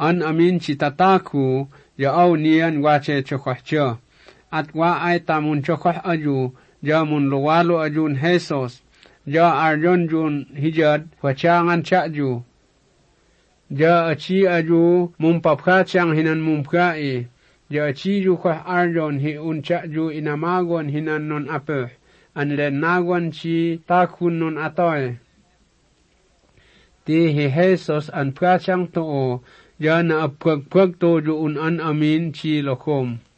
an amin chi tataku ya au nian wache chokwahcho. At wa ay tamun chokwah aju, ja mun luwalo ajun Jesus, ja arjon jun hijad, wachangan chaju. Ja achi aju mumpapka chang hinan mumpkai, ja achi ju kwah arjon hi unchaju inamagon hinan non apeh, anlen nagon chi takun non atoy. Ti hi Jesus an prachang to ja na apagpag to ju un an amin chi lokom.